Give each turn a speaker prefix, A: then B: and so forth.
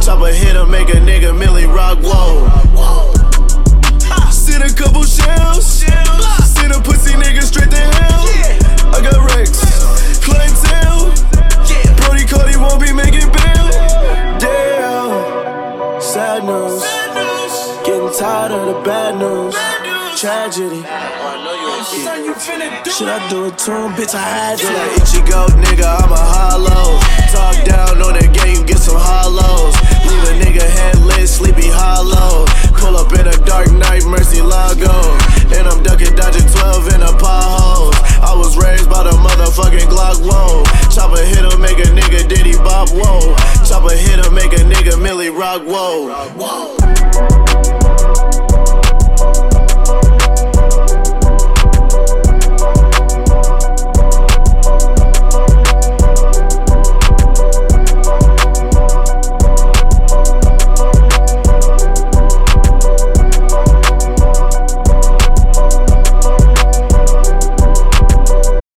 A: Chopper hit him, make a nigga Millie rock, whoa. Send a couple shells. Send a pussy nigga straight to hell. I got Rex, clientele. Brody Cody won't be making bail. Damn, sad news. Getting tired of the bad news. Tragedy. Should I do it to him? Bitch, I had to. That Ichigo, nigga, I'm a hollow. Talk down on the game, get some hollows. Leave a nigga headless, sleepy hollow. Pull up in a dark night, Mercy Lago. And I'm ducking, dodging 12 in a pothole. I was raised by the motherfucking Glock, whoa. Chopper hit him, make a nigga Diddy Bop, whoa. Chopper hit him, make a nigga Millie rock, whoa.